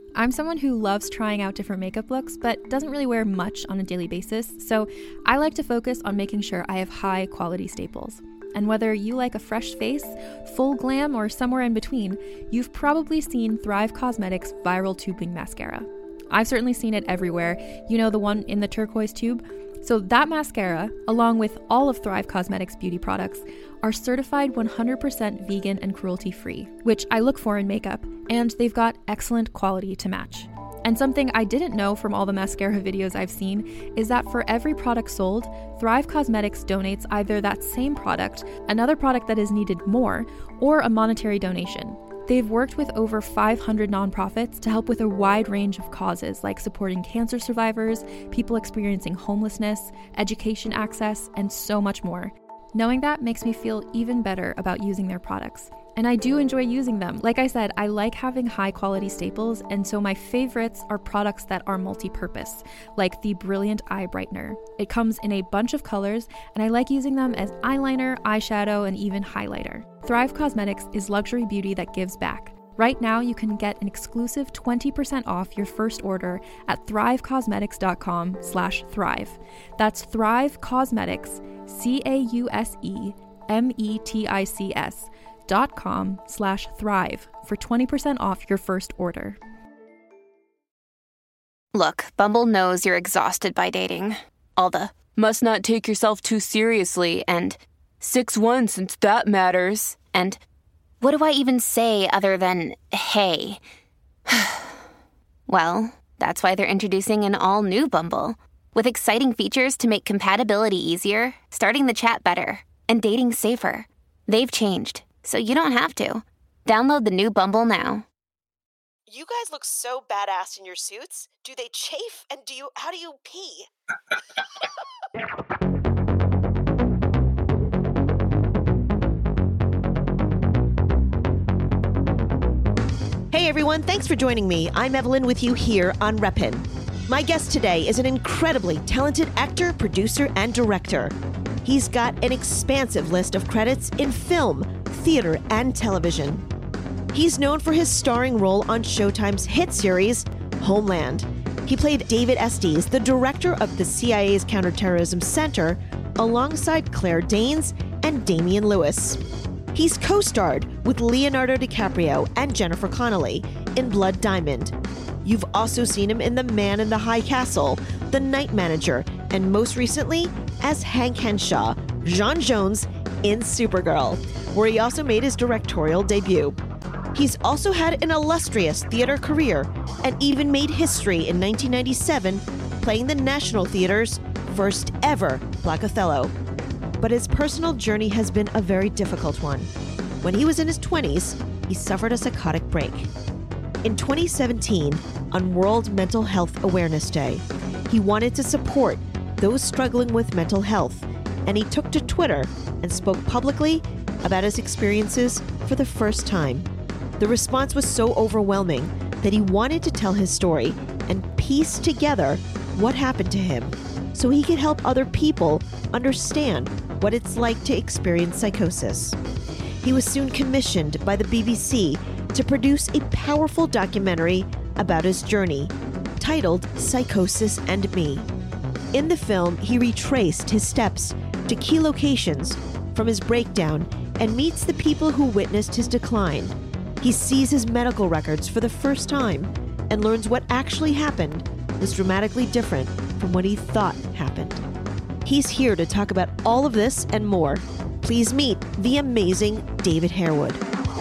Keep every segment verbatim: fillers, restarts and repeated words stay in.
I'm someone who loves trying out different makeup looks, but doesn't really wear much on a daily basis, so I like to focus on making sure I have high quality staples. And whether you like a fresh face, full glam, or somewhere in between, you've probably seen Thrive Causemetics Viral Tubing Mascara. I've certainly seen it everywhere. You know, the one in the turquoise tube? So that mascara, along with all of Thrive Causemetics beauty products, are certified one hundred percent vegan and cruelty-free, which I look for in makeup, and they've got excellent quality to match. And something I didn't know from all the mascara videos I've seen is that for every product sold, Thrive Causemetics donates either that same product, another product that is needed more, or a monetary donation. They've worked with over five hundred nonprofits to help with a wide range of causes like supporting cancer survivors, people experiencing homelessness, education access, and so much more. Knowing that makes me feel even better about using their products. And I do enjoy using them. Like I said, I like having high quality staples, and so my favorites are products that are multi-purpose, like the Brilliant Eye Brightener. It comes in a bunch of colors, and I like using them as eyeliner, eyeshadow, and even highlighter. Thrive Causemetics is luxury beauty that gives back. Right now, you can get an exclusive twenty percent off your first order at thrivecausemetics.com slash thrive. That's Thrive Causemetics, C A U S E M E T I C S dot com slash thrive for twenty percent off your first order. Look, Bumble knows you're exhausted by dating. All the must not take yourself too seriously and six one since that matters. And what do I even say other than hey? Well, that's why they're introducing an all-new Bumble with exciting features to make compatibility easier, starting the chat better, and dating safer. They've changed, so you don't have to. Download the new Bumble now. You guys look so badass in your suits. Do they chafe? And do you? How do you pee? Hey everyone, thanks for joining me. I'm Evelyn with you here on Repin. My guest today is an incredibly talented actor, producer, and director. He's got an expansive list of credits in film, theater, and television. He's known for his starring role on Showtime's hit series, Homeland. He played David Estes, the director of the C I A's Counterterrorism Center, alongside Claire Danes and Damian Lewis. He's co-starred with Leonardo DiCaprio and Jennifer Connelly in Blood Diamond. You've also seen him in The Man in the High Castle, The Night Manager, and most recently as Hank Henshaw, J'onn J'onzz in Supergirl, where he also made his directorial debut. He's also had an illustrious theater career and even made history in nineteen ninety-seven, playing the National Theatre's first ever Black Othello. But his personal journey has been a very difficult one. When he was in his twenties, he suffered a psychotic break. In twenty seventeen, on World Mental Health Awareness Day, he wanted to support those struggling with mental health, and he took to Twitter and spoke publicly about his experiences for the first time. The response was so overwhelming that he wanted to tell his story and piece together what happened to him so he could help other people understand what it's like to experience psychosis. He was soon commissioned by the B B C to produce a powerful documentary about his journey, titled Psychosis and Me. In the film, he retraced his steps to key locations from his breakdown and meets the people who witnessed his decline. He sees his medical records for the first time and learns what actually happened was dramatically different from what he thought happened. He's here to talk about all of this and more. Please meet the amazing David Harewood.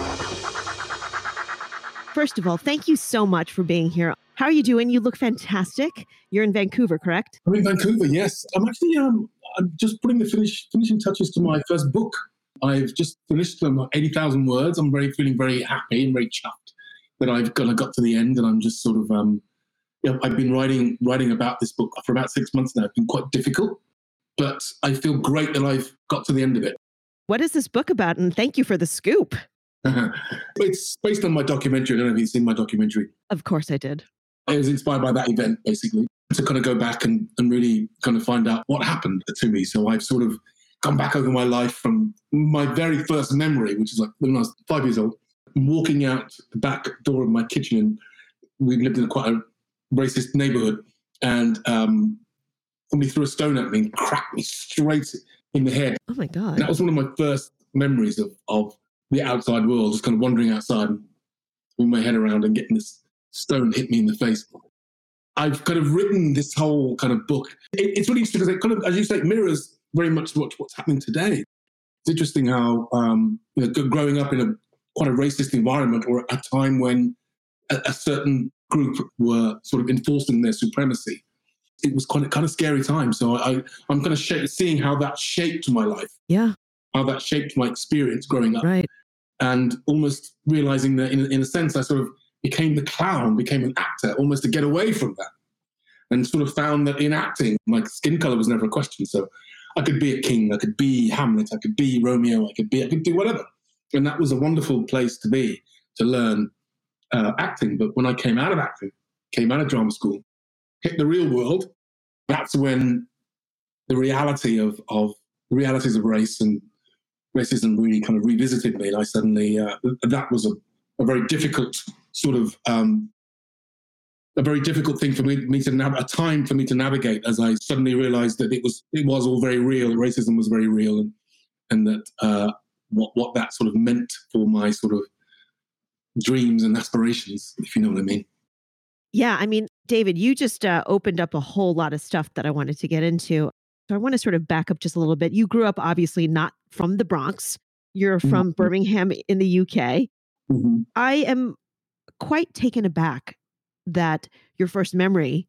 First of all, thank you so much for being here. How are you doing? You look fantastic. You're in Vancouver, correct? I'm in Vancouver, yes. I'm actually um, I'm just putting the finish, finishing touches to my first book. I've just finished them, eighty thousand words. I'm very feeling very happy and very chuffed that I've kind of got to the end, and I'm just sort of, um, you know, I've been writing writing about this book for about six months now. It's been quite difficult, but I feel great that I've got to the end of it. What is this book about? And thank you for the scoop. It's based on my documentary. I don't know if you've seen my documentary. Of course I did. I was inspired by that event, basically, to kind of go back and, and really kind of find out what happened to me. So I've sort of gone back over my life from my very first memory, which is like when I was five years old, walking out the back door of my kitchen and we lived in quite a racist neighborhood, and um, somebody threw a stone at me and cracked me straight in the head. Oh my God. And that was one of my first memories of, of the outside world, just kind of wandering outside, with my head around and getting this stone hit me in the face. I've kind of written this whole kind of book. It, it's really interesting because it kind of, as you say, it mirrors very much what, what's happening today. It's interesting how, um, you know, growing up in a quite a racist environment, or a time when a, a certain group were sort of enforcing their supremacy, it was quite a kind of scary time. So I, I'm kind of sh- seeing how that shaped my life. Yeah. How that shaped my experience growing up. Right. And almost realizing that in, in a sense, I sort of became the clown, became an actor, almost to get away from that. And sort of found that in acting, my skin color was never a question. So I could be a king, I could be Hamlet, I could be Romeo, I could be, I could do whatever. And that was a wonderful place to be, to learn uh, acting. But when I came out of acting, came out of drama school, hit the real world, that's when the reality of, of the realities of race and racism really kind of revisited me. And I suddenly, uh, that was a, a very difficult sort of, um, a very difficult thing for me, me to nav- a time for me to navigate, as I suddenly realized that it was it was all very real. Racism was very real, and and that uh, what what that sort of meant for my sort of dreams and aspirations, if you know what I mean. Yeah, I mean, David, you just uh, opened up a whole lot of stuff that I wanted to get into. So I want to sort of back up just a little bit. You grew up obviously not from the Bronx. You're from mm-hmm. Birmingham in the U K. Mm-hmm. I am quite taken aback that your first memory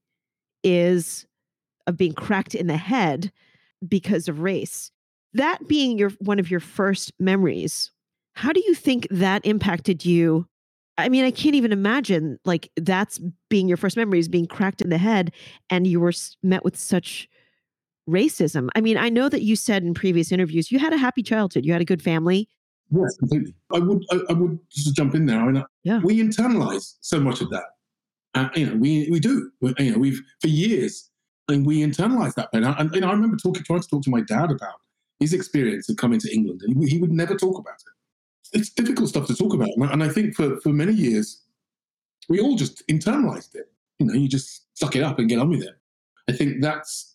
is of being cracked in the head because of race. That being your one of your first memories, how do you think that impacted you? I mean, I can't even imagine like that's being your first memories, being cracked in the head, and you were met with such racism. I mean, I know that you said in previous interviews you had a happy childhood, you had a good family. Yes, completely. I would, I, I would just jump in there. I mean, yeah. we internalize so much of that. Uh, you know, we we do. We, you know, we've for years, and we internalize that pain. And you know, I remember talking, trying to talk to my dad about his experience of coming to England, and he, he would never talk about it. It's difficult stuff to talk about, and I think for for many years, we all just internalized it. You know, you just suck it up and get on with it. I think that's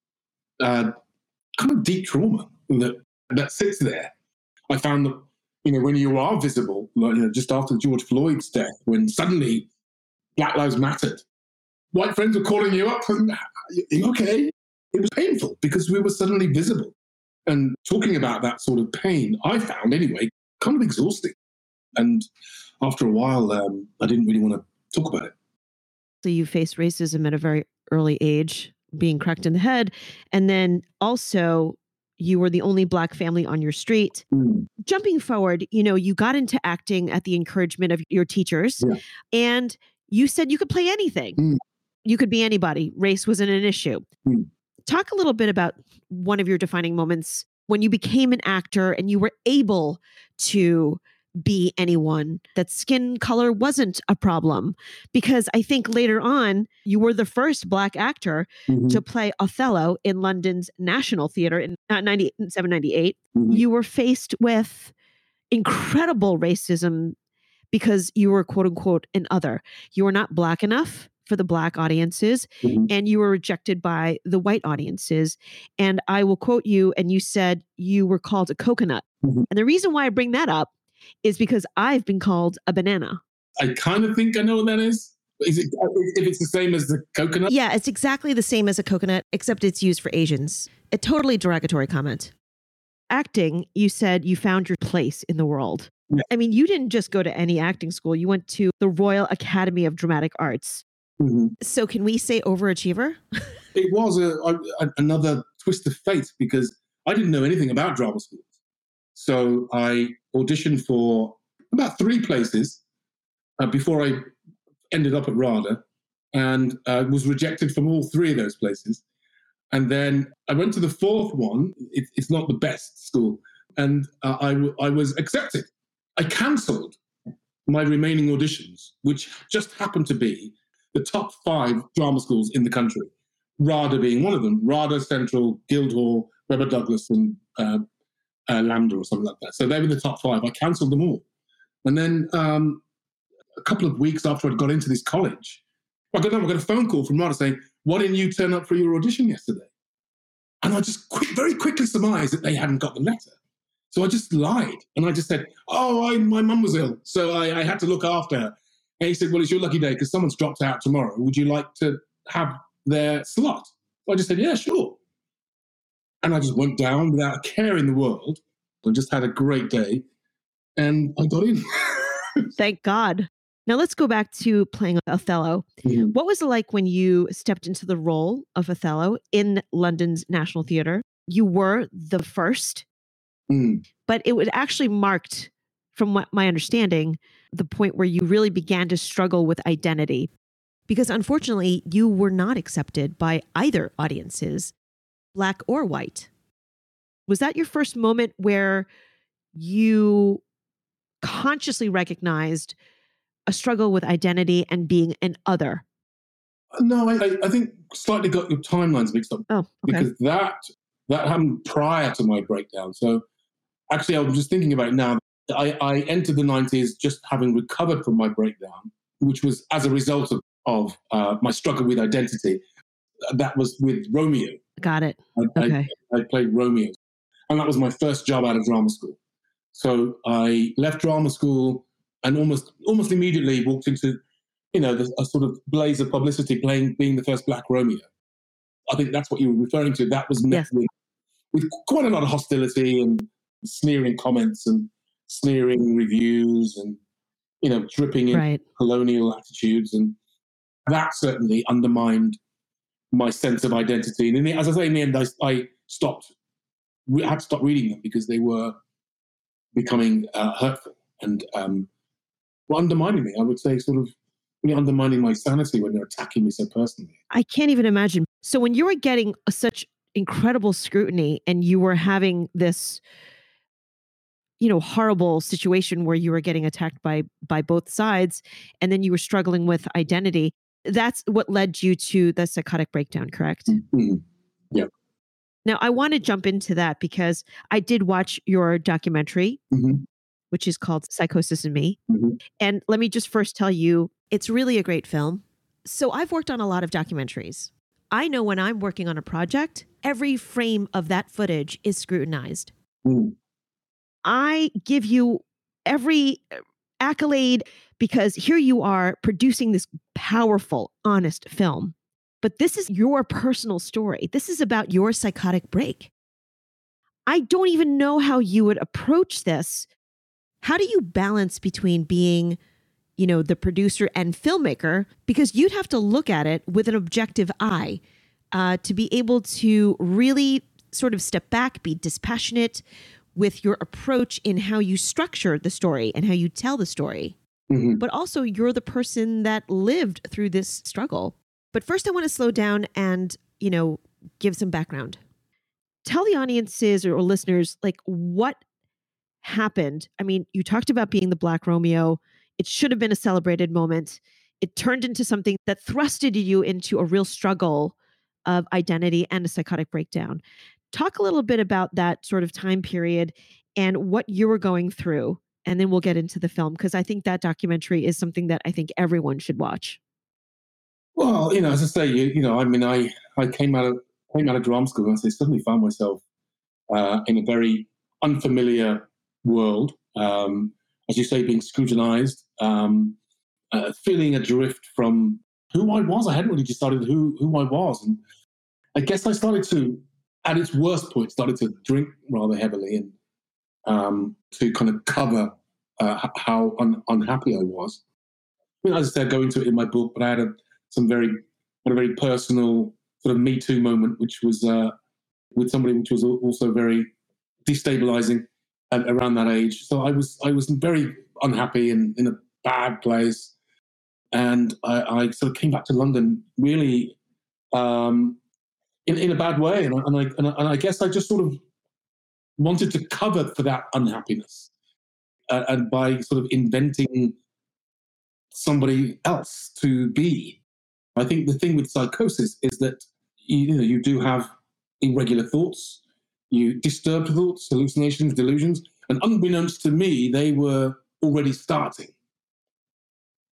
uh, kind of deep trauma that that sits there. I found that, you know, when you are visible, like, you know, just after George Floyd's death, when suddenly Black Lives Mattered, white friends were calling you up and, okay, it was painful because we were suddenly visible. And talking about that sort of pain, I found anyway, kind of exhausting. And after a while, um, I didn't really want to talk about it. So you faced racism at a very early age, being cracked in the head. And then also you were the only Black family on your street. Mm. Jumping forward, you know, you got into acting at the encouragement of your teachers, yeah. and you said you could play anything. Mm. You could be anybody. Race wasn't an issue. Mm. Talk a little bit about one of your defining moments when you became an actor and you were able to be anyone, that skin color wasn't a problem. Because I think later on, you were the first Black actor mm-hmm. to play Othello in London's National Theatre in ninety-seven, ninety-eight. Mm-hmm. You were faced with incredible racism because you were, quote unquote, an other. You were not Black enough for the Black audiences, mm-hmm. and you were rejected by the white audiences. And I will quote you, and you said you were called a coconut. Mm-hmm. And the reason why I bring that up is because I've been called a banana. I kind of think I know what that is. Is it, if it's the same as the coconut? Yeah, it's exactly the same as a coconut, except it's used for Asians. A totally derogatory comment. Acting, you said you found your place in the world. Yeah. I mean, you didn't just go to any acting school. You went to the Royal Academy of Dramatic Arts. Mm-hmm. So can we say overachiever? It was a, a, another twist of fate because I didn't know anything about drama schools. So I auditioned for about three places uh, before I ended up at RADA, and uh, was rejected from all three of those places. And then I went to the fourth one. It, it's not the best school. And uh, I, w- I was accepted. I cancelled my remaining auditions, which just happened to be the top five drama schools in the country, RADA being one of them. RADA, Central, Guildhall, Webber Douglas, and uh, uh, Lambda or something like that. So they were the top five. I cancelled them all. And then um, a couple of weeks after I'd got into this college, I got, I got a phone call from Rada saying, why didn't you turn up for your audition yesterday? And I just quick, very quickly surmised that they hadn't got the letter. So I just lied. And I just said, oh, I, my mum was ill, so I, I had to look after her. And he said, well, it's your lucky day because someone's dropped out tomorrow. Would you like to have their slot? So I just said, yeah, sure. And I just went down without a care in the world and just had a great day. And I got in. Thank God. Now let's go back to playing Othello. Mm-hmm. What was it like when you stepped into the role of Othello in London's National Theatre? You were the first, Mm. but it was actually marked, from what my understanding, the point where you really began to struggle with identity. Because unfortunately, you were not accepted by either audiences, Black or white. Was that your first moment where you consciously recognized a struggle with identity and being an other? No, I, I think slightly got your timelines mixed up. Oh, okay. Because that that happened prior to my breakdown. So actually, I was just thinking about it now. I, I entered the nineties just having recovered from my breakdown, which was as a result of, of uh, my struggle with identity. That was with Romeo. Got it. I, Okay. I, I played Romeo. And that was my first job out of drama school. So I left drama school and almost almost immediately walked into, you know, the, a sort of blaze of publicity, playing being the first Black Romeo. I think that's what you were referring to. That was met Yes. with, with quite a lot of hostility and sneering comments and sneering reviews and, you know, dripping in Right. colonial attitudes. And that certainly undermined my sense of identity. And in the, as I say, in the end, I, I stopped, I had to stop reading them because they were becoming uh, hurtful and um, were undermining me. I would say sort of really undermining my sanity when they're attacking me so personally. I can't even imagine. So when you were getting such incredible scrutiny and you were having this, you know, horrible situation where you were getting attacked by by both sides, and then you were struggling with identity, that's what led you to the psychotic breakdown, correct? Mm-hmm. Yeah. Now, I want to jump into that because I did watch your documentary, Mm-hmm. which is called Psychosis in Me. Mm-hmm. And let me just first tell you, it's really a great film. So I've worked on a lot of documentaries. I know when I'm working on a project, every frame of that footage is scrutinized. Mm. I give you every accolade because here you are producing this powerful, honest film. But this is your personal story. This is about your psychotic break. I don't even know how you would approach this. How do you balance between being, you know, the producer and filmmaker? Because you'd have to look at it with an objective eye uh, to be able to really sort of step back, be dispassionate with your approach in how you structure the story and how you tell the story. Mm-hmm. But also you're the person that lived through this struggle. But first I want to slow down and, you know, give some background. Tell the audiences or listeners, like, what happened. I mean, you talked about being the Black Romeo. It should have been a celebrated moment. It turned into something that thrusted you into a real struggle of identity and a psychotic breakdown. Talk a little bit about that sort of time period and what you were going through, and then we'll get into the film, because I think that documentary is something that I think everyone should watch. Well, you know, as I say, you, you know, I mean, I, I came out of came out of drama school and I suddenly found myself uh, in a very unfamiliar world. Um, as you say, being scrutinized, um, uh, feeling adrift from who I was. I hadn't really decided who who I was, and I guess I started to, at its worst point, started to drink rather heavily and um, to kind of cover uh, how un- unhappy I was. I mean, as I said, I go into it in my book, but I had a, some very, had a very personal sort of Me Too moment, which was uh, with somebody which was also very destabilizing at, around that age. So I was, I was very unhappy and in a bad place, and I, I sort of came back to London really um, in in a bad way, and I, and I and I and I guess I just sort of wanted to cover for that unhappiness, uh, and by sort of inventing somebody else to be. I think the thing with psychosis is that you, you know you do have irregular thoughts, you disturbed thoughts, hallucinations, delusions, and unbeknownst to me, they were already starting.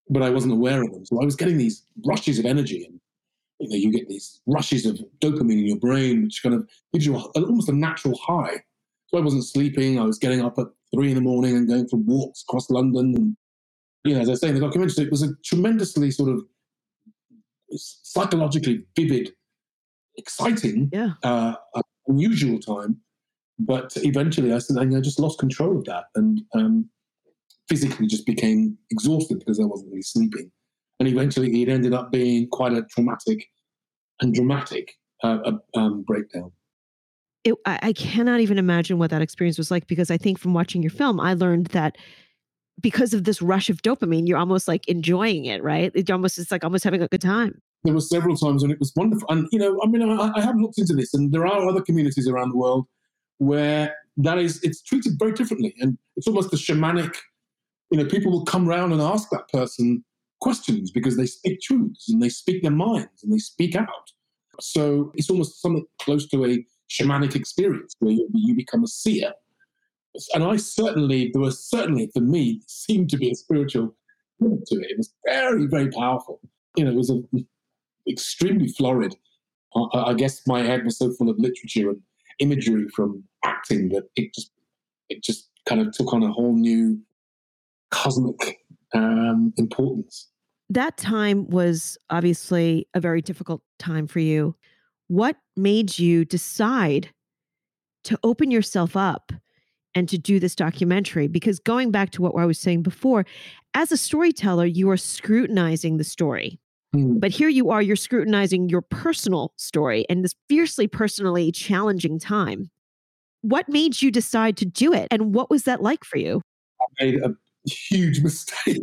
but I wasn't aware of them. So I was getting these rushes of energy, and you know, you get these rushes of dopamine in your brain, which kind of gives you a, almost a natural high. So I wasn't sleeping. I was getting up at three in the morning and going for walks across London. And, you know, as I say in the documentary, it was a tremendously sort of psychologically vivid, exciting, yeah. uh, unusual time. But eventually I said, I just lost control of that, and um, physically just became exhausted because I wasn't really sleeping. And eventually it ended up being quite a traumatic and dramatic uh, um, breakdown. It, I, I cannot even imagine what that experience was like, because I think from watching your film, I learned that because of this rush of dopamine, you're almost like enjoying it, right? It almost, it's like almost having a good time. There were several times when it was wonderful. And, you know, I mean, I, I have looked into this, and there are other communities around the world where that is, it's treated very differently. And it's almost a shamanic, you know, people will come around and ask that person questions because they speak truths and they speak their minds and they speak out. So it's almost something close to a shamanic experience where you, you become a seer. And I certainly, there was certainly, for me, seemed to be a spiritual element to it. It was very, very powerful. You know, it was a, extremely florid. I, I guess my head was so full of literature and imagery from acting that it just it just kind of took on a whole new cosmic um, importance. That time was obviously a very difficult time for you. What made you decide to open yourself up and to do this documentary? Because going back to what I was saying before, as a storyteller, you are scrutinizing the story. Mm. But here you are, you're scrutinizing your personal story and this fiercely personally challenging time. What made you decide to do it? And what was that like for you? I made a huge mistake.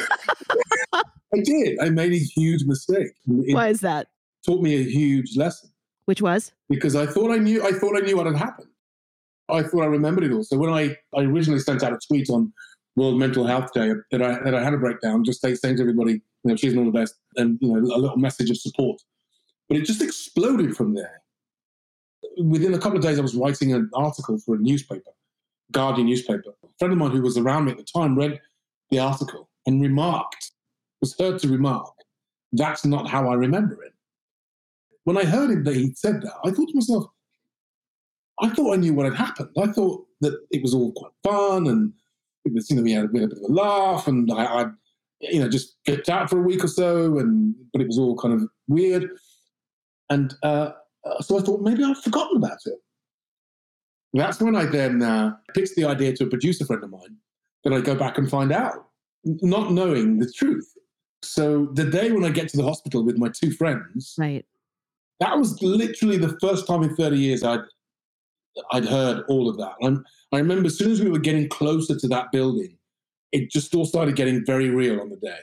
I did. I made a huge mistake. It Why is that? Taught me a huge lesson. Which was? Because I thought I knew I thought I knew what had happened. I thought I remembered it all. So when I, I originally sent out a tweet on World Mental Health Day that I that I had a breakdown, just saying to everybody, you know, she's all the best, and you know, a little message of support. But it just exploded from there. Within a couple of days, I was writing an article for a newspaper, Guardian newspaper. A friend of mine who was around me at the time read the article and remarked, was heard to remark, "That's not how I remember it." When I heard him that he said that, I thought to myself, I thought I knew what had happened. I thought that it was all quite fun, and it was, you know, we had, we had a bit of a laugh, and I, I, you know, just flipped out for a week or so, and but it was all kind of weird. And uh, so I thought maybe I'd forgotten about it. That's when I then uh, pitched the idea to a producer friend of mine that I'd go back and find out, not knowing the truth. So the day when I get to the hospital with my two friends, right, that was literally the first time in thirty years I'd I'd heard all of that. And I remember as soon as we were getting closer to that building, it just all started getting very real on the day.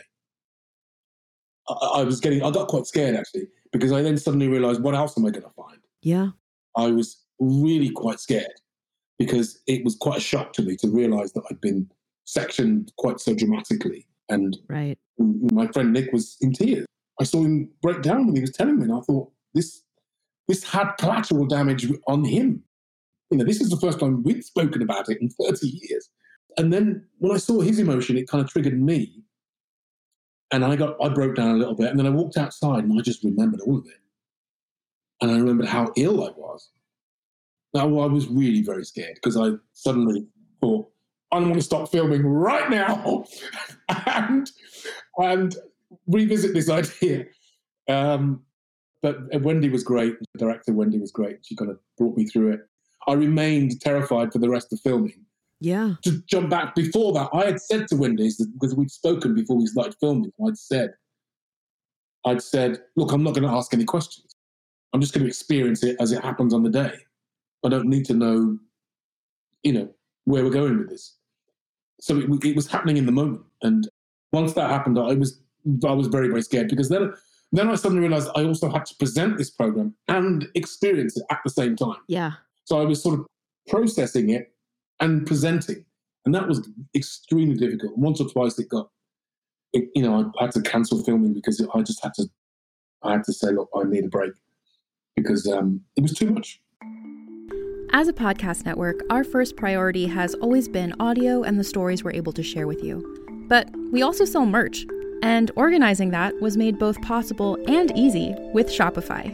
I, I was getting, I got quite scared actually, because I then suddenly realized, what else am I going to find? Yeah. I was really quite scared because it was quite a shock to me to realize that I'd been sectioned quite so dramatically. And right. my friend Nick was in tears. I saw him break down when he was telling me, and I thought, this, this had collateral damage on him. You know, this is the first time we'd spoken about it in thirty years. And then when I saw his emotion, it kind of triggered me. And I got, I broke down a little bit. And then I walked outside and I just remembered all of it. And I remembered how ill I was. Now, I was really very scared because I suddenly thought, I want to stop filming right now and, and revisit this idea. Um, but Wendy was great. The director, Wendy, was great. She kind of brought me through it. I remained terrified for the rest of filming. Yeah. To jump back before that, I had said to Wendy's, because we'd spoken before we started filming, I'd said, I'd said, look, I'm not going to ask any questions. I'm just going to experience it as it happens on the day. I don't need to know, you know, where we're going with this. So it, it was happening in the moment. And once that happened, I was I was very, very scared, because then, then I suddenly realized I also had to present this program and experience it at the same time. Yeah. So I was sort of processing it and presenting. And that was extremely difficult. Once or twice it got, it, you know, I had to cancel filming because I just had to, I had to say, look, I need a break, because um, it was too much. As a podcast network, our first priority has always been audio and the stories we're able to share with you. But we also sell merch. And organizing that was made both possible and easy with Shopify.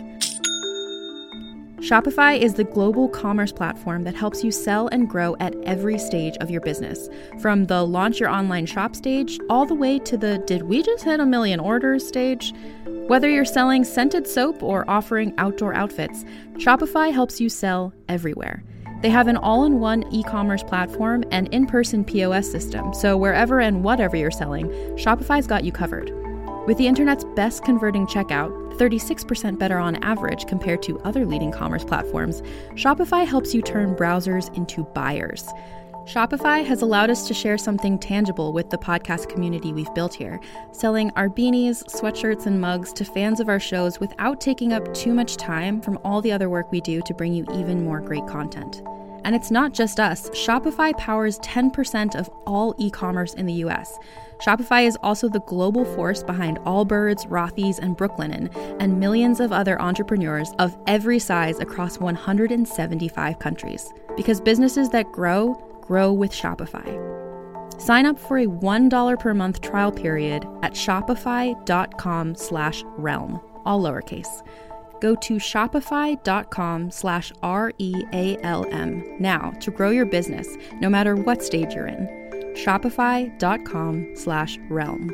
Shopify is the global commerce platform that helps you sell and grow at every stage of your business, from the launch your online shop stage all the way to the did we just hit a million orders stage. Whether you're selling scented soap or offering outdoor outfits, Shopify helps you sell everywhere. They have an all-in-one e-commerce platform and in-person P O S system, so wherever and whatever you're selling, Shopify's got you covered. With the internet's best converting checkout, thirty-six percent better on average compared to other leading commerce platforms, Shopify helps you turn browsers into buyers. Shopify has allowed us to share something tangible with the podcast community we've built here, selling our beanies, sweatshirts, and mugs to fans of our shows without taking up too much time from all the other work we do to bring you even more great content. And it's not just us. Shopify powers ten percent of all e-commerce in the U S. Shopify is also the global force behind Allbirds, Rothy's, and Brooklinen, and millions of other entrepreneurs of every size across one hundred seventy-five countries. Because businesses that grow, grow with Shopify. Sign up for a one dollar per month trial period at shopify.com slash realm, all lowercase. Go to shopify.com slash R-E-A-L-M now to grow your business, no matter what stage you're in. Shopify.com slash realm.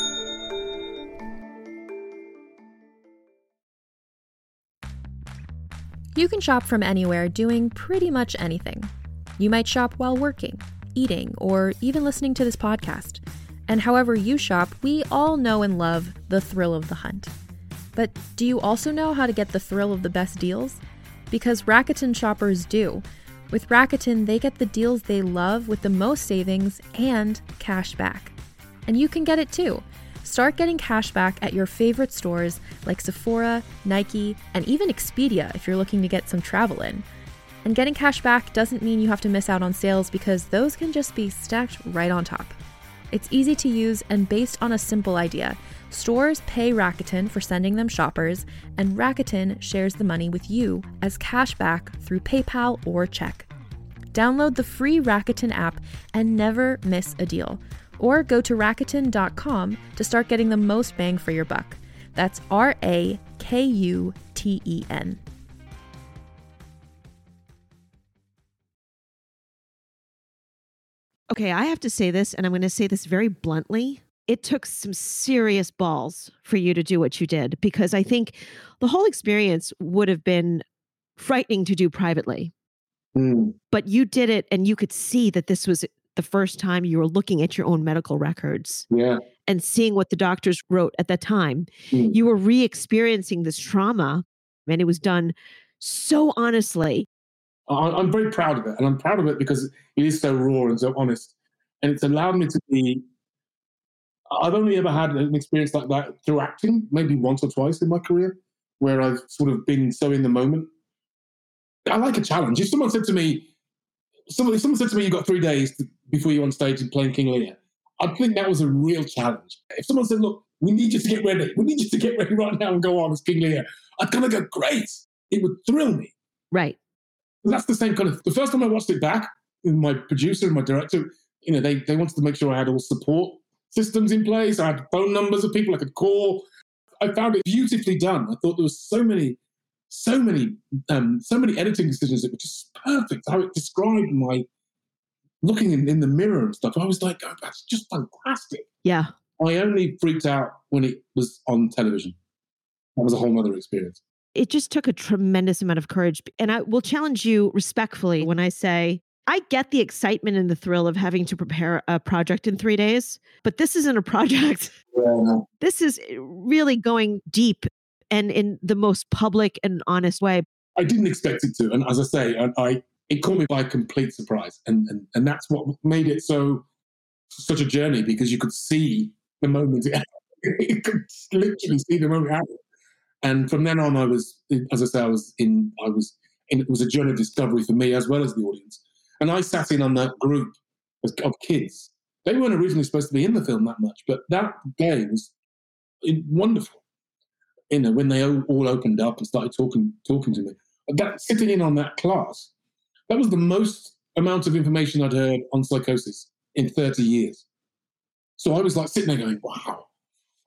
You can shop from anywhere doing pretty much anything. You might shop while working, eating, or even listening to this podcast. And however you shop, we all know and love the thrill of the hunt. But do you also know how to get the thrill of the best deals? Because Rakuten shoppers do. With Rakuten, they get the deals they love with the most savings and cash back. And you can get it too. Start getting cash back at your favorite stores like Sephora, Nike, and even Expedia if you're looking to get some travel in. And getting cash back doesn't mean you have to miss out on sales because those can just be stacked right on top. It's easy to use and based on a simple idea. Stores pay Rakuten for sending them shoppers, and Rakuten shares the money with you as cash back through PayPal or check. Download the free Rakuten app and never miss a deal. Or go to Rakuten dot com to start getting the most bang for your buck. That's R A K U T E N. Okay, I have to say this, and I'm going to say this very bluntly. It took some serious balls for you to do what you did, because I think the whole experience would have been frightening to do privately. Mm. But you did it, and you could see that this was the first time you were looking at your own medical records Yeah. and seeing what the doctors wrote at that time. Mm. You were re-experiencing this trauma, and it was done so honestly. I- I'm very proud of it, and I'm proud of it because it is so raw and so honest, and it's allowed me to be. I've only ever had an experience like that through acting, maybe once or twice in my career, where I've sort of been so in the moment. I like a challenge. If someone said to me, someone, if someone said to me, "You've got three days to, before you're on stage and playing King Lear," I'd think that was a real challenge. If someone said, "Look, we need you to get ready. We need you to get ready right now and go on as King Lear," I'd kind of go, "Great!" It would thrill me. Right. And that's the same kind of. The first time I watched it back, my producer and my director, you know, they they wanted to make sure I had all support systems in place. I had phone numbers of people I could call. I found it beautifully done. I thought there was so many, so many, um, so many editing decisions that were just perfect. How it described my looking in, in the mirror and stuff. I was like, oh, that's just fantastic. Yeah. I only freaked out when it was on television. That was a whole other experience. It just took a tremendous amount of courage. And I will challenge you respectfully when I say, I get the excitement and the thrill of having to prepare a project in three days, but this isn't a project. Yeah. This is really going deep and in the most public and honest way. I didn't expect it to. And as I say, I, I it caught me by complete surprise. And, and and that's what made it so such a journey, because you could see the moment. You could literally see the moment happen. And from then on, I was, as I say, I was in, I was in, it was a journey of discovery for me as well as the audience. And I sat in on that group of, of kids. They weren't originally supposed to be in the film that much, but that day was wonderful. You know, when they all, all opened up and started talking talking to me. That sitting in on that class, that was the most amount of information I'd heard on psychosis in thirty years. So I was like sitting there going, wow,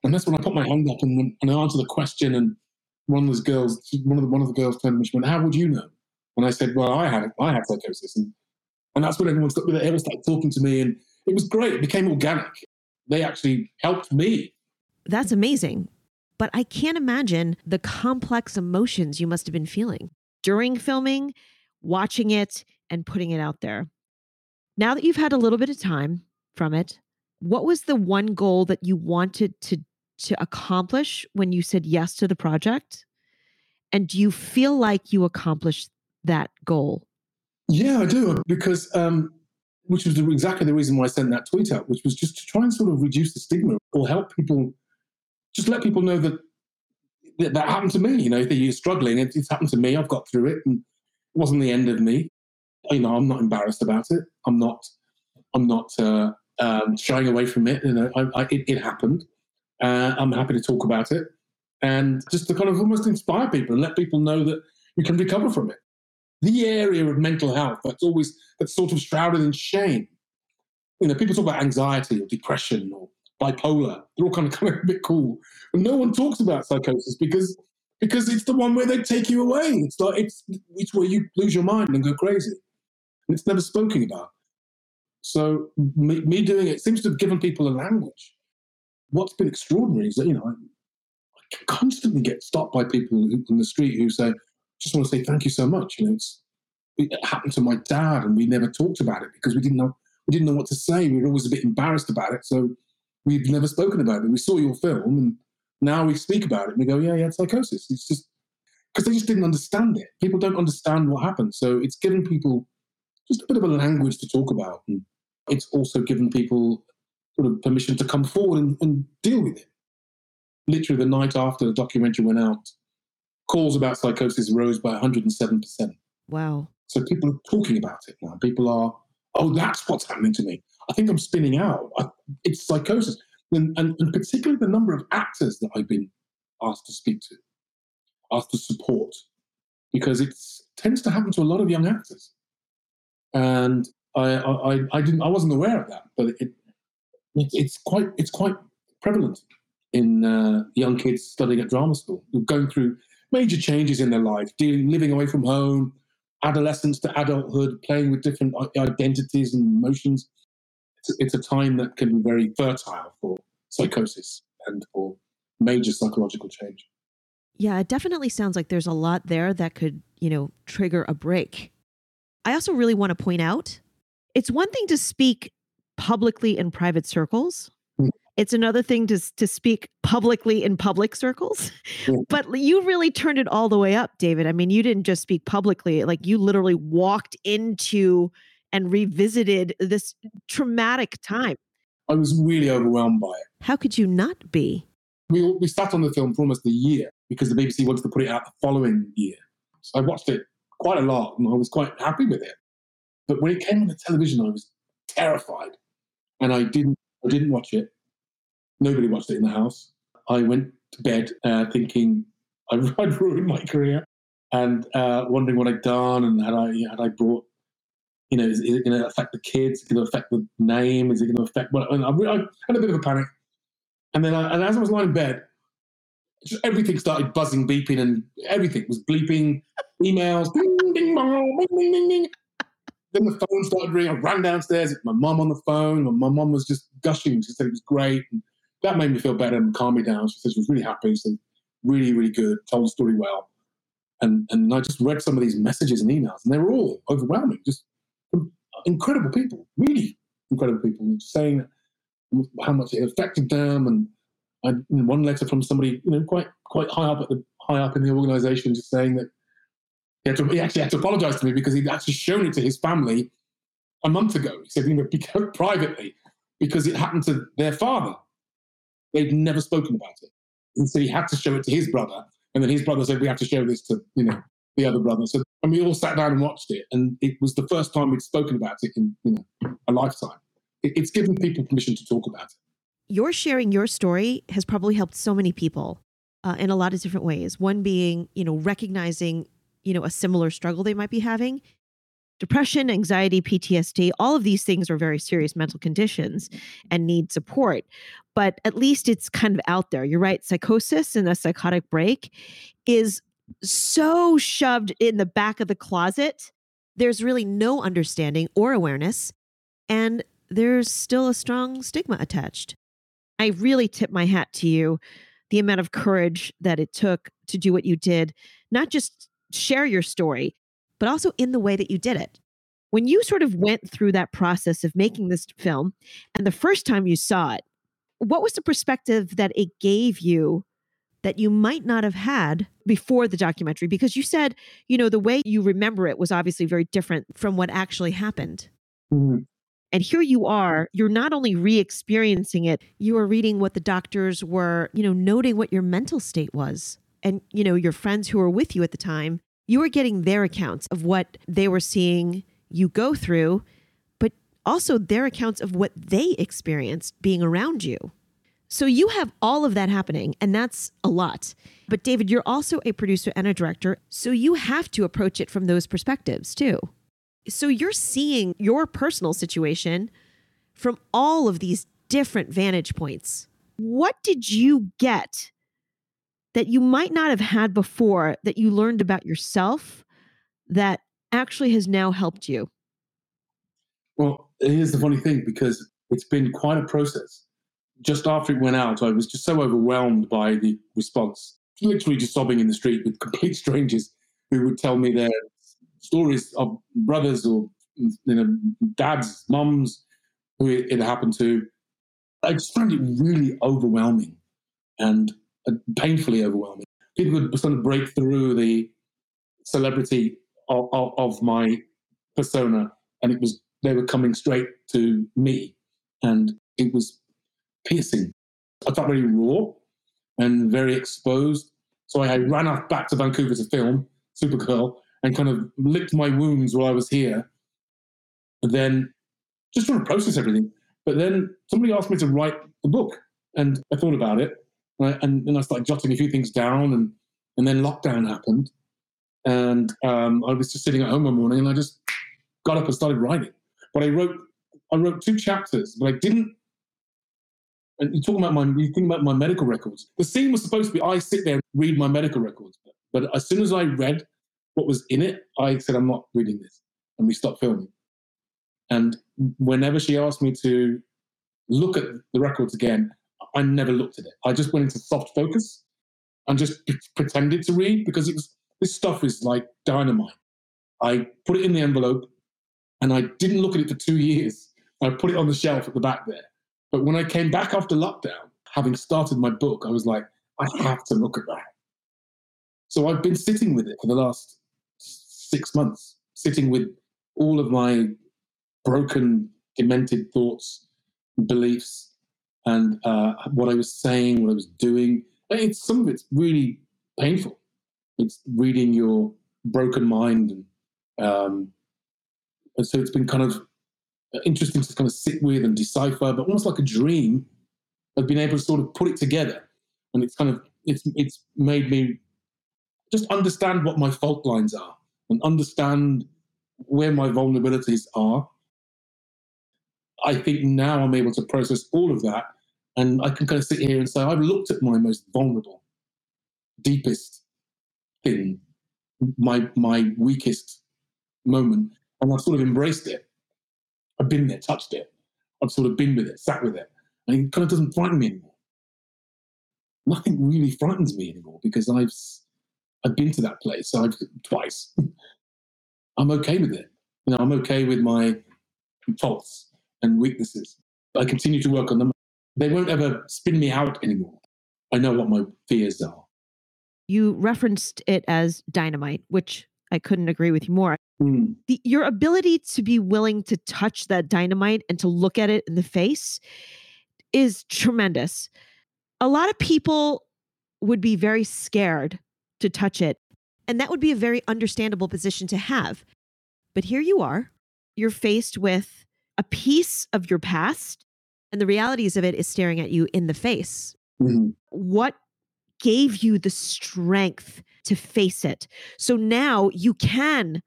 And that's when I put my hand up and, and I answered the question. And one of those girls, one of the one of the girls turned to me, she went, "How would you know?" And I said, "Well, I had I had psychosis." And and that's when everyone started, everyone started talking to me, and it was great. It became organic. They actually helped me. That's amazing. But I can't imagine the complex emotions you must have been feeling during filming, watching it, and putting it out there. Now that you've had a little bit of time from it, what was the one goal that you wanted to, to accomplish when you said yes to the project? And do you feel like you accomplished that goal? Yeah, I do, because um, which was exactly the reason why I sent that tweet out, which was just to try and sort of reduce the stigma or help people, just let people know that that, that happened to me. You know, if you're struggling, it, it's happened to me. I've got through it, and it wasn't the end of me. You know, I'm not embarrassed about it. I'm not. I'm not uh, um, shying away from it. You know, I, I, it, it happened. Uh, I'm happy to talk about it, and just to kind of almost inspire people and let people know that you can recover from it. The area of mental health that's always that's sort of shrouded in shame. You know, people talk about anxiety or depression or bipolar. They're all kind of kind of a bit cool, but no one talks about psychosis because because it's the one where they take you away. It's like it's it's where you lose your mind and go crazy, and it's never spoken about. So me, me doing it seems to have given people a language. What's been extraordinary is that, you know, I, I constantly get stopped by people in the street who say, "Just want to say thank you so much." You know, it's, it happened to my dad, and we never talked about it because we didn't know we didn't know what to say. We were always a bit embarrassed about it, so we've never spoken about it. We saw your film, and now we speak about it. And we go, "Yeah, yeah, it's psychosis." It's just because they just didn't understand it. People don't understand what happened, so it's given people just a bit of a language to talk about, and it's also given people sort of permission to come forward and, and deal with it. Literally, the night after the documentary went out, calls about psychosis rose by one hundred seven percent. Wow. So people are talking about it now. People are, "Oh, that's what's happening to me. I think I'm spinning out. I, it's psychosis." And, and, and particularly the number of actors that I've been asked to speak to, asked to support, because it tends to happen to a lot of young actors. And I, I, I didn't, I wasn't aware of that, but it, it it's quite, it's quite prevalent in uh, young kids studying at drama school, who are going through major changes in their life, dealing, living away from home, adolescence to adulthood, playing with different identities and emotions. It's, it's a time that can be very fertile for psychosis and for major psychological change. Yeah, it definitely sounds like there's a lot there that could, you know, trigger a break. I also really want to point out, it's one thing to speak publicly in private circles. Mm. It's another thing to, to speak publicly in public circles. Mm. But you really turned it all the way up, David. I mean, you didn't just speak publicly, like you literally walked into and revisited this traumatic time. I was really overwhelmed by it. How could you not be? We, we sat on the film for almost a year because the B B C wanted to put it out the following year. So I watched it quite a lot and I was quite happy with it. But when it came on the television, I was terrified. And I didn't I didn't watch it. Nobody watched it in the house. I went to bed uh, thinking I'd, I'd ruined my career and uh, wondering what I'd done and had I had I brought, you know, is, is it going to affect the kids? Is it going to affect the name? Is it going to affect... Well, and I, I had a bit of a panic. And then I, and as I was lying in bed, just everything started buzzing, beeping, and everything was bleeping, emails, ding, ding, bong, ding, ding, ding, ding. Then the phone started ringing. I ran downstairs. It's my mum on the phone. And my mum was just gushing. She said it was great. And that made me feel better and calm me down. She said she was really happy. She said, really, really good. Told the story well. And and I just read some of these messages and emails, and they were all overwhelming. Just incredible people, really incredible people, saying how much it affected them. And I, one letter from somebody, you know, quite quite high up at the high up in the organisation, just saying that he, had to, he actually had to apologise to me because he'd actually shown it to his family a month ago. He said, you know, because, privately, because it happened to their father. They'd never spoken about it. And so he had to show it to his brother. And then his brother said, we have to show this to, you know, the other brother. So, and we all sat down and watched it. And it was the first time we'd spoken about it in, you know, a lifetime. It, it's given people permission to talk about it. Your sharing your story has probably helped so many people uh, in a lot of different ways. One being, you know, recognizing, you know, a similar struggle they might be having. depression, anxiety, P T S D, all of these things are very serious mental conditions and need support. But at least it's kind of out there. You're right. Psychosis and a psychotic break is so shoved in the back of the closet. There's really no understanding or awareness. And there's still a strong stigma attached. I really tip my hat to you, the amount of courage that it took to do what you did, not just share your story, but also in the way that you did it. When you sort of went through that process of making this film, and the first time you saw it, what was the perspective that it gave you that you might not have had before the documentary? Because you said, you know, the way you remember it was obviously very different from what actually happened. Mm-hmm. And here you are, you're not only re-experiencing it, you are reading what the doctors were, you know, noting what your mental state was. And, you know, your friends who were with you at the time, you were getting their accounts of what they were seeing you go through, but also their accounts of what they experienced being around you. So you have all of that happening, and that's a lot. But David, you're also a producer and a director, so you have to approach it from those perspectives too. So you're seeing your personal situation from all of these different vantage points. What did you get that you might not have had before that you learned about yourself that actually has now helped you? Well, here's the funny thing, because it's been quite a process. Just after it went out, I was just so overwhelmed by the response, literally just sobbing in the street with complete strangers who would tell me their stories of brothers or, you know, dads, mums who it, it happened to. I just found it really overwhelming and uh, painfully overwhelming. People would sort of break through the celebrity of, of, of my persona, and it was they were coming straight to me, and it was piercing. I felt very raw and very exposed. So I ran off back to Vancouver to film Supergirl and kind of licked my wounds while I was here. And then just trying to process everything. But then somebody asked me to write the book, and I thought about it. Right? And then I started jotting a few things down, and, and then lockdown happened. And um, I was just sitting at home one morning, and I just got up and started writing. But I wrote, I wrote two chapters, but I didn't. And you're talking about my, you think about my medical records. The scene was supposed to be I sit there and read my medical records, but as soon as I read what was in it, I said, I'm not reading this, and we stopped filming. And whenever she asked me to look at the records again, I never looked at it. I just went into soft focus and just p- pretended to read, because it was, this stuff is like dynamite. I put it in the envelope, and I didn't look at it for two years. I put it on the shelf at the back there. But when I came back after lockdown, having started my book, I was like, I have to look at that. So I've been sitting with it for the last six months, sitting with all of my broken, demented thoughts, beliefs, and uh, what I was saying, what I was doing. It's, some of it's really painful. It's reading your broken mind. And, um, and so it's been kind of interesting to kind of sit with and decipher, but almost like a dream of being able to sort of put it together. And it's kind of, it's it's made me just understand what my fault lines are and understand where my vulnerabilities are. I think now I'm able to process all of that, and I can kind of sit here and say, I've looked at my most vulnerable, deepest thing, my my weakest moment, and I've sort of embraced it. I've been there, touched it. I've sort of been with it, sat with it. And it kind of doesn't frighten me anymore. Nothing really frightens me anymore, because I've I've been to that place I've, twice. I'm okay with it. You know, I'm okay with my faults and weaknesses. I continue to work on them. They won't ever spin me out anymore. I know what my fears are. You referenced it as dynamite, which I couldn't agree with you more. Mm. The, your ability to be willing to touch that dynamite and to look at it in the face is tremendous. A lot of people would be very scared to touch it, and that would be a very understandable position to have. But here you are, you're faced with a piece of your past, and the realities of it is staring at you in the face. Mm-hmm. What gave you the strength to face it? So now you can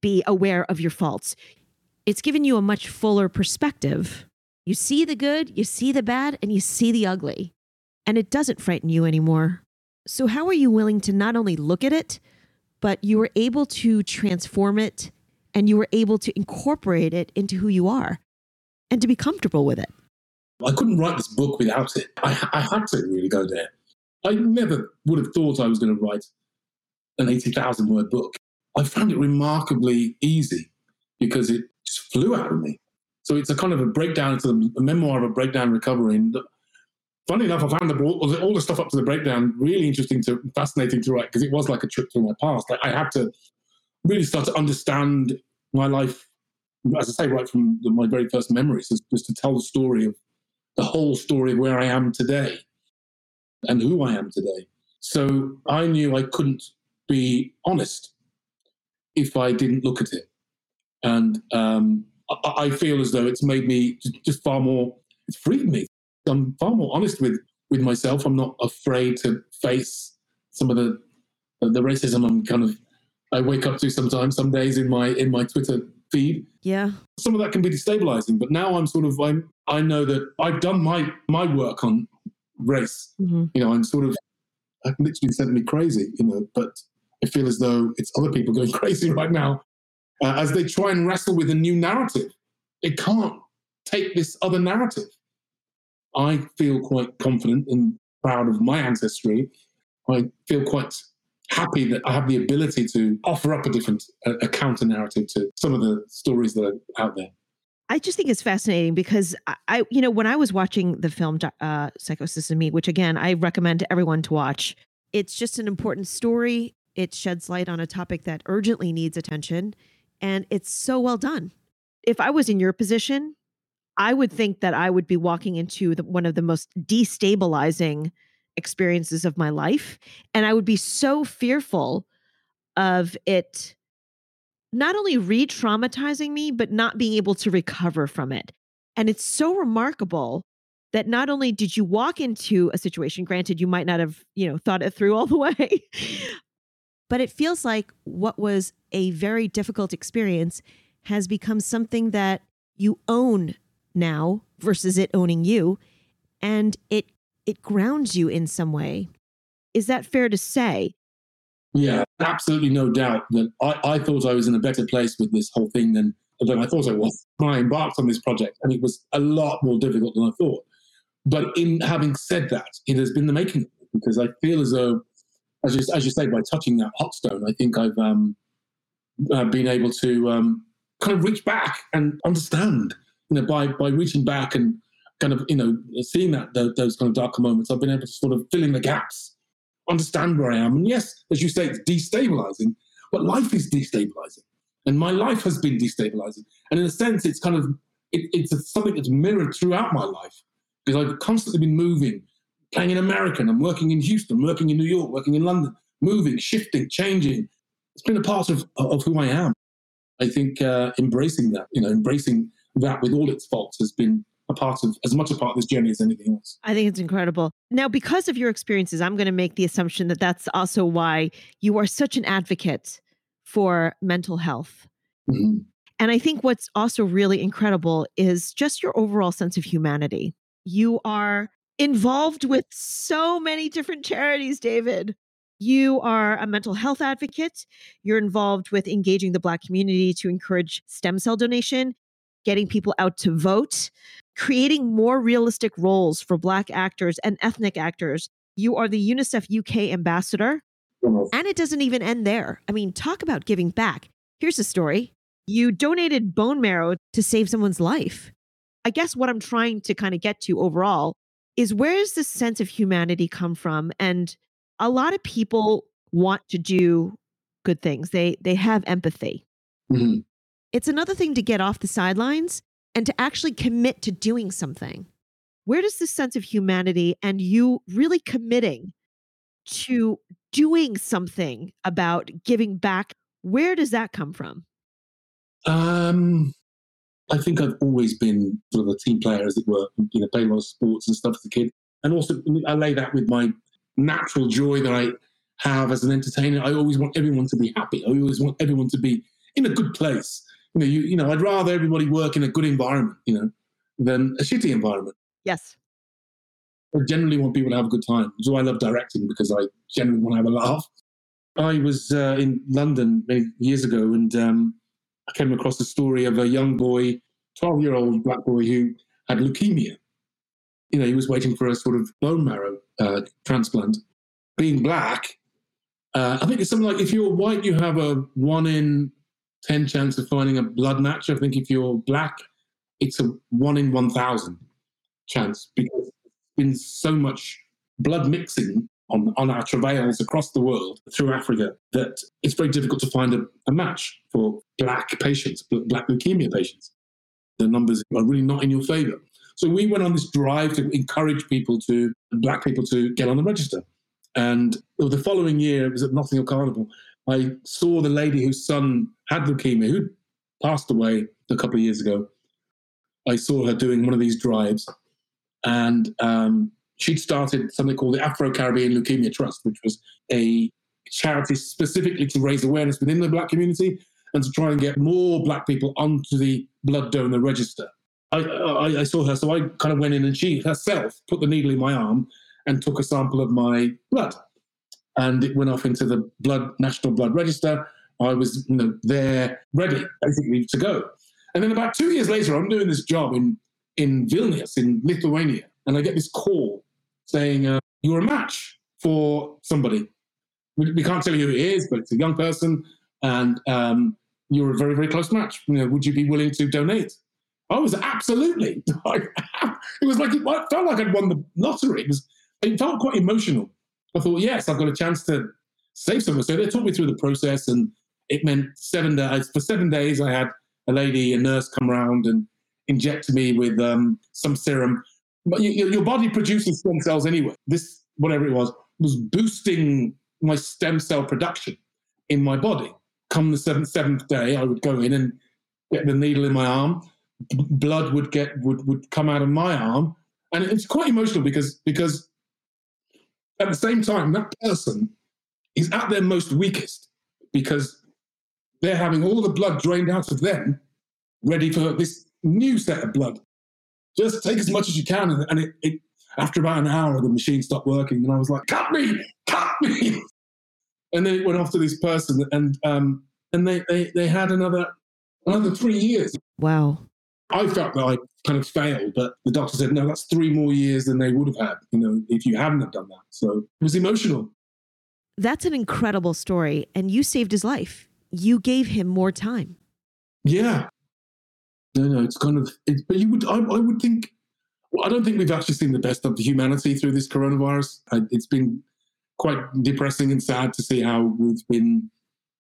be aware of your faults. It's given you a much fuller perspective. You see the good, you see the bad, and you see the ugly. And it doesn't frighten you anymore. So how are you willing to not only look at it, but you were able to transform it and you were able to incorporate it into who you are and to be comfortable with it? I couldn't write this book without it. I, I had to really go there. I never would have thought I was going to write an eighty thousand word book. I found it remarkably easy because it just flew out of me. So it's a kind of a breakdown, it's a, a memoir of a breakdown recovery. And funny enough, I found the, all, all the stuff up to the breakdown really interesting to, fascinating to write because it was like a trip through my past. Like I had to really start to understand my life, as I say, right from the, my very first memories, is just to tell the story of the whole story of where I am today and who I am today. So I knew I couldn't be honest if I didn't look at it. And um, I, I feel as though it's made me just far more, it's freed me. I'm far more honest with, with myself. I'm not afraid to face some of the the racism I'm kind of, I wake up to sometimes, some days in my in my Twitter feed. Yeah. Some of that can be destabilizing, but now I'm sort of, I'm, I know that I've done my my work on race. Mm-hmm. You know, I'm sort of, I've literally sent me crazy, you know, but I feel as though it's other people going crazy right now uh, as they try and wrestle with a new narrative. It can't take this other narrative. I feel quite confident and proud of my ancestry. I feel quite happy that I have the ability to offer up a different, a, a counter narrative to some of the stories that are out there. I just think it's fascinating because I, I you know, when I was watching the film uh, Psychosis in Me, which again, I recommend to everyone to watch, it's just an important story. It sheds light on a topic that urgently needs attention, and it's so well done. If I was in your position, I would think that I would be walking into the, one of the most destabilizing experiences of my life. And I would be so fearful of it not only re-traumatizing me, but not being able to recover from it. And it's so remarkable that not only did you walk into a situation, granted, you might not have, you know, thought it through all the way, but it feels like what was a very difficult experience has become something that you own now versus it owning you, and it it grounds you in some way. Is that fair to say? Yeah, absolutely no doubt that I, I thought I was in a better place with this whole thing than, than I thought I was when I embarked on this project, and it was a lot more difficult than I thought. But in having said that, it has been the making of it, because I feel as though, as you, as you say, by touching that hot stone, I think I've um, uh, been able to um, kind of reach back and understand. You know, by by reaching back and kind of, you know, seeing that those, those kind of darker moments, I've been able to sort of fill in the gaps, understand where I am. And yes, as you say, it's destabilizing, but life is destabilizing. And my life has been destabilizing. And in a sense, it's kind of, it, it's a, something that's mirrored throughout my life, because I've constantly been moving, playing in America, and I'm working in Houston, working in New York, working in London, moving, shifting, changing. It's been a part of, of who I am. I think uh, embracing that, you know, embracing that with all its faults has been a part of, as much a part of this journey as anything else. I think it's incredible. Now, because of your experiences, I'm going to make the assumption that that's also why you are such an advocate for mental health. Mm-hmm. And I think what's also really incredible is just your overall sense of humanity. You are involved with so many different charities, David. You are a mental health advocate. You're involved with engaging the Black community to encourage stem cell donation, getting people out to vote, creating more realistic roles for Black actors and ethnic actors. You are the UNICEF U K ambassador. Mm-hmm. And it doesn't even end there. I mean, talk about giving back. Here's a story. You donated bone marrow to save someone's life. I guess what I'm trying to kind of get to overall is, where does this sense of humanity come from? And a lot of people want to do good things. They they have empathy. Mm-hmm. It's another thing to get off the sidelines and to actually commit to doing something. Where does this sense of humanity and you really committing to doing something about giving back, where does that come from? Um, I think I've always been sort of a team player, as it were, you know, playing a lot of sports and stuff as a kid. And also I lay that with my natural joy that I have as an entertainer. I always want everyone to be happy. I always want everyone to be in a good place. You know, you, you know, I'd rather everybody work in a good environment, you know, than a shitty environment. Yes. I generally want people to have a good time. So I love directing because I generally want to have a laugh. I was uh, in London many years ago, and um, I came across the story of a young boy, twelve-year-old black boy who had leukemia. You know, he was waiting for a sort of bone marrow uh, transplant. Being black, uh, I think it's something like if you're white, you have a one in ten chance of finding a blood match. I think if you're black, it's a one in one thousand chance, because there's been so much blood mixing on, on our travails across the world through Africa that it's very difficult to find a, a match for black patients, black leukemia patients. The numbers are really not in your favor. So we went on this drive to encourage people to, black people to get on the register. And the following year, it was at Notting Hill Carnival, I saw the lady whose son had leukemia, who'd passed away a couple of years ago. I saw her doing one of these drives, and um, she'd started something called the Afro-Caribbean Leukemia Trust, which was a charity specifically to raise awareness within the black community and to try and get more black people onto the blood donor register. I, I, I saw her, so I kind of went in, and she herself put the needle in my arm and took a sample of my blood. And it went off into the blood National Blood Register. I was, you know, there ready, basically, to go. And then about two years later, I'm doing this job in, in Vilnius, in Lithuania, and I get this call saying, uh, you're a match for somebody. We, we can't tell you who it is, but it's a young person, and um, you're a very, very close match. You know, would you be willing to donate? I was absolutely. It was like, it felt like I'd won the lottery. It, was, it felt quite emotional. I thought, yes, I've got a chance to save someone. So they took me through the process, and it meant seven days. For seven days, I had a lady, a nurse, come around and inject me with um, some serum. But you, your body produces stem cells anyway. This, whatever it was, was boosting my stem cell production in my body. Come the seventh, seventh day, I would go in and get the needle in my arm. B- blood would get would, would come out of my arm, and it's quite emotional because because at the same time that person is at their most weakest because they're having all the blood drained out of them, ready for this new set of blood. Just take as much as you can, and, and it, it after about an hour, the machine stopped working, and I was like, "Cut me, cut me!" And then it went off to this person, and um, and they, they they had another another three years. Wow. I felt that I kind of failed, but the doctor said, no, that's three more years than they would have had, you know, if you hadn't have done that. So it was emotional. That's an incredible story. And you saved his life. You gave him more time. Yeah. No, no, it's kind of, it's, but you would, I, I would think, well, I don't think we've actually seen the best of humanity through this coronavirus. I, it's been quite depressing and sad to see how we've been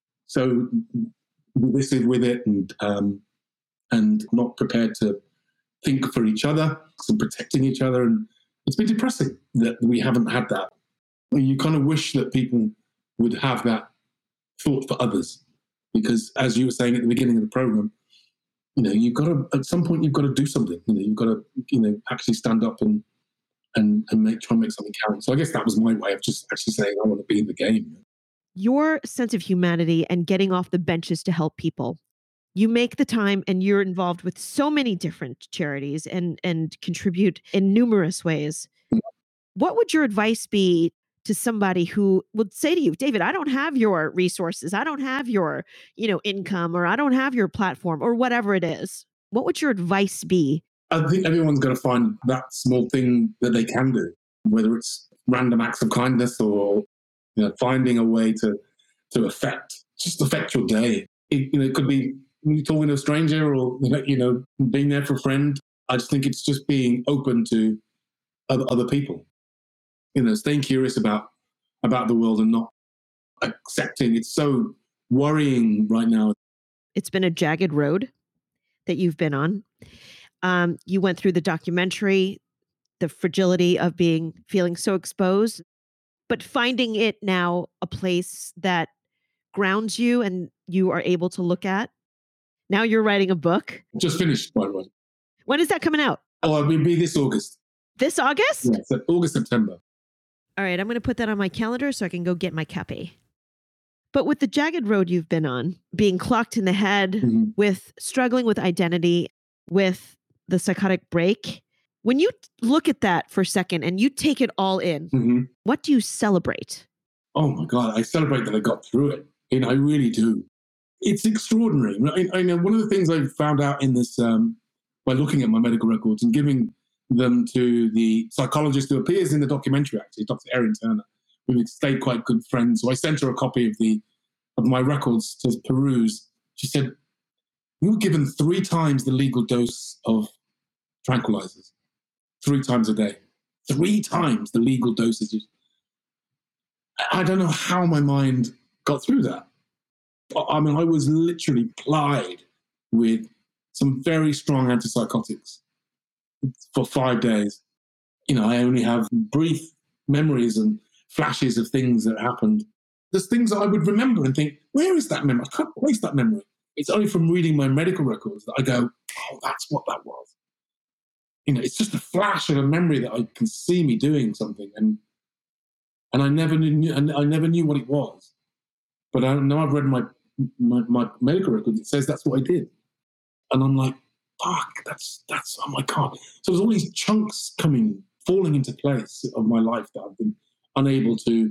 so divisive with it, and, um, and not prepared to think for each other and protecting each other. And it's been depressing that we haven't had that. You kind of wish that people would have that thought for others, because as you were saying at the beginning of the program, you know, you've got to, at some point, you've got to do something. You know, you've got to, you know, actually stand up and and and make try and make something count. So I guess that was my way of just actually saying I want to be in the game. Your sense of humanity and getting off the benches to help people. You make the time, and you're involved with so many different charities and, and contribute in numerous ways. What would your advice be to somebody who would say to you, David, I don't have your resources. I don't have your, you know, income, or I don't have your platform, or whatever it is. What would your advice be? I think everyone's got to find that small thing that they can do, whether it's random acts of kindness or, you know, finding a way to, to affect, just affect your day. It, you know, it could be talking to a stranger, or, you know, being there for a friend. I just think it's just being open to other, other people, you know, staying curious about, about the world and not accepting. It's so worrying right now. It's been a jagged road that you've been on. Um, you went through the documentary, the fragility of being, feeling so exposed, but finding it now a place that grounds you and you are able to look at. Now you're writing a book. Just finished, by the way. When is that coming out? Oh, it will be this August. This August? Yeah, so August, September. All right, I'm going to put that on my calendar so I can go get my copy. But with the jagged road you've been on, being clocked in the head, Mm-hmm. with struggling with identity, with the psychotic break, when you look at that for a second and you take it all in, Mm-hmm. what do you celebrate? Oh my God, I celebrate that I got through it. And I really do. It's extraordinary. I, I know one of the things I found out in this, um, by looking at my medical records and giving them to the psychologist who appears in the documentary, actually, Doctor Erin Turner. We've stayed quite good friends. So I sent her a copy of the of my records to peruse. She said, "You were given three times the legal dose of tranquilizers, three times a day, three times the legal dosages." I don't know how my mind got through that. I mean, I was literally plied with some very strong antipsychotics for five days. You know, I only have brief memories and flashes of things that happened. There's things that I would remember and think, where is that memory? I can't place that memory. It's only from reading my medical records that I go, oh, that's what that was. You know, it's just a flash of a memory that I can see me doing something, and and I never knew, and I never knew what it was. But I know I've read my, my my medical records. It says that's what I did, and I'm like, fuck, that's that's oh my God. So there's all these chunks coming, falling into place of my life that I've been unable to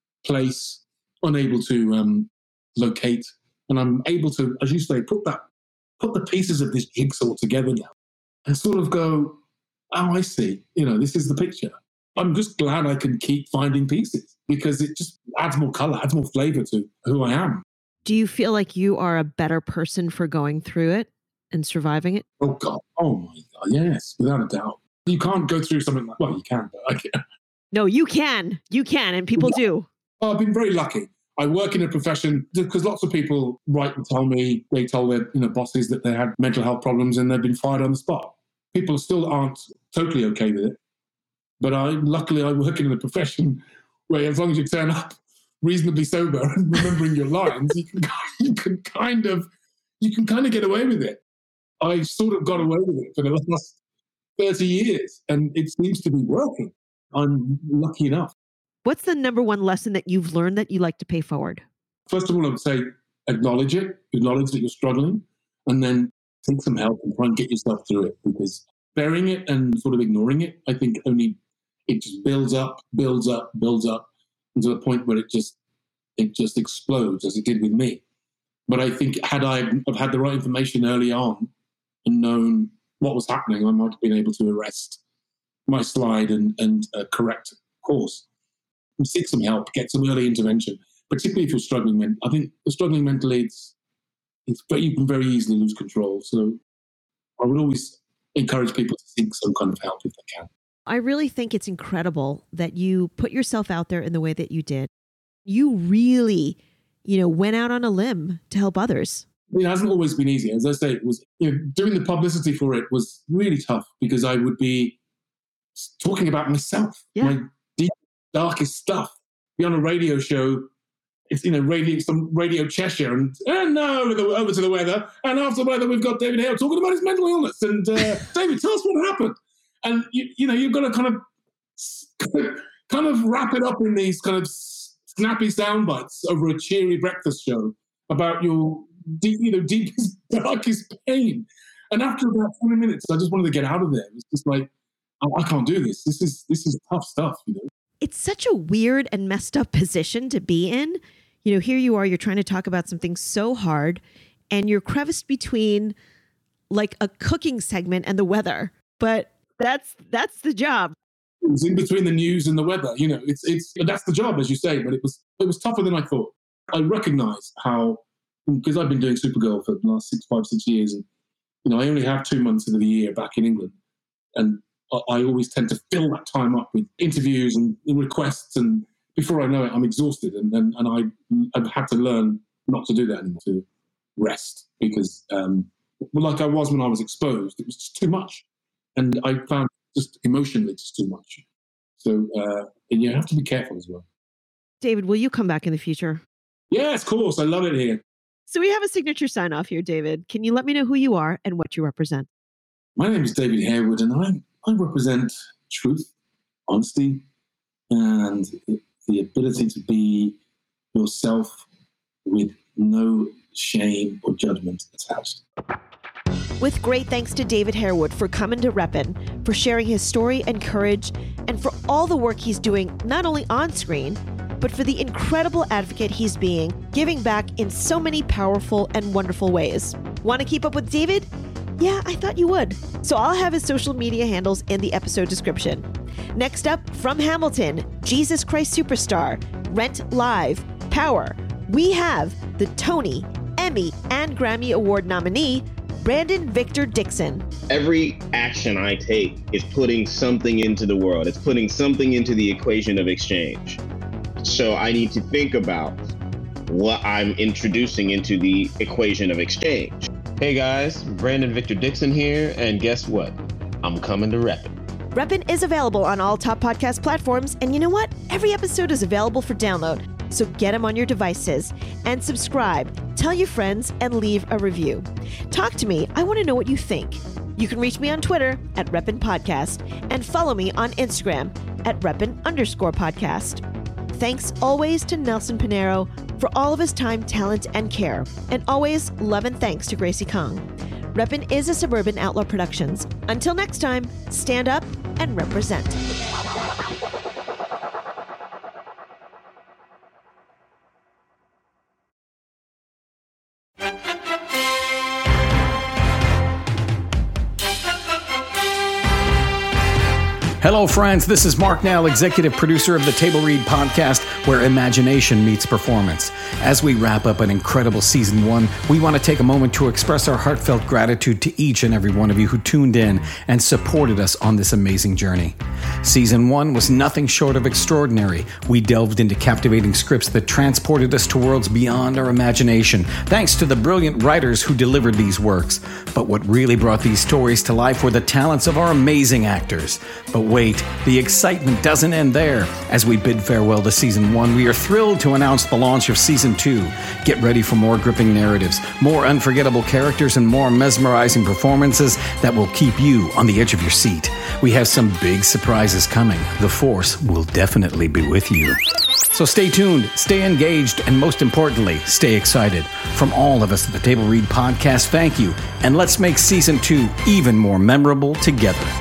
place, unable to um, locate, and I'm able to, as you say, put that put the pieces of this jigsaw together now, and sort of go, oh, I see. You know, this is the picture. I'm just glad I can keep finding pieces because it just adds more color, adds more flavor to who I am. Do you feel like you are a better person for going through it and surviving it? Oh, God. Oh, my God. Yes, without a doubt. You can't go through something like, well, you can, but I can't. No, you can. You can, and people do. Well, I've been very lucky. I work in a profession because lots of people write and tell me, they tell their you know, bosses that they had mental health problems and they've been fired on the spot. People still aren't totally okay with it. But I, luckily, I work in a profession where as long as you turn up reasonably sober and remembering your lines, you can, you can kind of you can kind of get away with it. I sort of got away with it for the last thirty years, and it seems to be working. I'm lucky enough. What's the number one lesson that you've learned that you like to pay forward? First of all, I would say acknowledge it, acknowledge that you're struggling, and then take some help and try and get yourself through it, because burying it and sort of ignoring it, I think only it just builds up, builds up, builds up to the point where it just it just explodes, as it did with me. But I think had I have had the right information early on and known what was happening, I might have been able to arrest my slide and, and uh, correct course. And seek some help, get some early intervention, particularly if you're struggling. Men- I think struggling mentally, it's, it's very, you can very easily lose control. So I would always encourage people to seek some kind of help if they can. I really think it's incredible that you put yourself out there in the way that you did. You really, you know, went out on a limb to help others. It hasn't always been easy. As I say, it was, you know, doing the publicity for it was really tough because I would be talking about myself, Yeah. my deep, darkest stuff. Be on a radio show, it's, you know, radio, some Radio Cheshire, and, and now over, the, over to the weather. And after the weather, we've got David Hale talking about his mental illness. And uh, David, tell us what happened. And, you, you know, you've got to kind of kind of wrap it up in these kind of snappy sound bites over a cheery breakfast show about your deep, you know, deepest, darkest pain. And after about twenty minutes, I just wanted to get out of there. It's just like, oh, I can't do this. This is this is tough stuff, you know. It's such a weird and messed up position to be in. You know, here you are, you're trying to talk about something so hard, and you're creviced between like a cooking segment and the weather. But that's that's the job. It was in between the news and the weather, you know. It's it's that's the job, as you say. But it was it was tougher than I thought. I recognise how, because I've been doing Supergirl for the last six, five, six years, and you know, I only have two months of the year back in England, and I, I always tend to fill that time up with interviews and requests, and before I know it, I'm exhausted, and and, and I I've had to learn not to do that anymore, to rest, because um, well, like I was when I was exposed, it was just too much. And I found just emotionally just too much. So uh, and you have to be careful as well. David, will you come back in the future? Yes, of course. I love it here. So we have a signature sign off here, David. Can you let me know who you are and what you represent? My name is David Harewood, and I, I represent truth, honesty, and the ability to be yourself with no shame or judgment attached. With great thanks to David Harewood for coming to Reppin', for sharing his story and courage, and for all the work he's doing not only on screen, but for the incredible advocate he's being, giving back in so many powerful and wonderful ways. Want to keep up with David? Yeah, I thought you would. So I'll have his social media handles in the episode description. Next up, from Hamilton, Jesus Christ Superstar, Rent Live, Power, we have the Tony, Emmy, and Grammy Award nominee, Brandon Victor Dixon. Every action I take is putting something into the world. It's putting something into the equation of exchange. So I need to think about what I'm introducing into the equation of exchange. Hey guys, Brandon Victor Dixon here, and guess what? I'm coming to Reppin'. Reppin' is available on all top podcast platforms, and you know what? Every episode is available for download, so get them on your devices. And subscribe, tell your friends, and leave a review. Talk to me. I want to know what you think. You can reach me on Twitter at Reppin' Podcast, and follow me on Instagram at Reppin' underscore podcast. Thanks always to Nelson Pinero for all of his time, talent, and care. And always love and thanks to Gracie Kong. Reppin' is a Suburban Outlaw Productions. Until next time, stand up and represent. Hello, friends. This is Mark Nell, executive producer of the Table Read podcast, where imagination meets performance. As we wrap up an incredible season one, we want to take a moment to express our heartfelt gratitude to each and every one of you who tuned in and supported us on this amazing journey. Season one was nothing short of extraordinary. We delved into captivating scripts that transported us to worlds beyond our imagination, thanks to the brilliant writers who delivered these works. But what really brought these stories to life were the talents of our amazing actors. But wait, the excitement doesn't end there. As we bid farewell to season one, we are thrilled to announce the launch of season two. Get ready for more gripping narratives, more unforgettable characters, and more mesmerizing performances that will keep you on the edge of your seat. We have some big surprises coming. The Force will definitely be with you. So stay tuned, stay engaged, and most importantly, stay excited. From all of us at the Table Read podcast, thank you, and let's make season two even more memorable together.